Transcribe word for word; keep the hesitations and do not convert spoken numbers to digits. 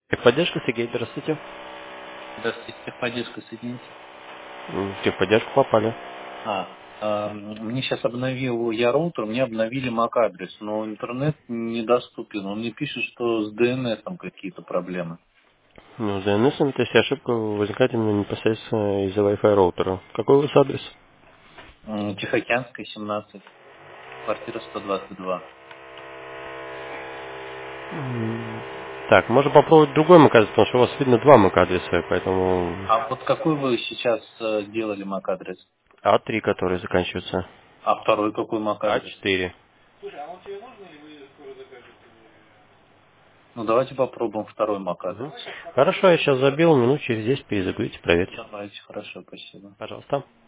Техподдержка, Сергей, здравствуйте. Здравствуйте, техподдержка, соедините. М, В техподдержку попали. А, а, мне сейчас обновил я роутер, мне обновили MAC-адрес, но интернет недоступен. Он мне пишет, что с ди эн эс какие-то проблемы. Ну, ди эн эс, то есть ошибка возникает именно непосредственно из-за Wi-Fi роутера. Какой у вас адрес? М, Тихоокеанская, семнадцать, квартира сто двадцать два. М, Так, можно попробовать другой MAC-адрес, потому что у вас видно два MAC-адреса, поэтому А вот какой вы сейчас э, делали MAC-адрес? а три, которые заканчиваются. А второй какой а MAC-адрес? четыре. Ну, давайте попробуем второй Мгм. MAC-адрес. Хорошо, я сейчас забил, минут через десять перезагрузите, проверьте. Давайте, хорошо, спасибо. Пожалуйста.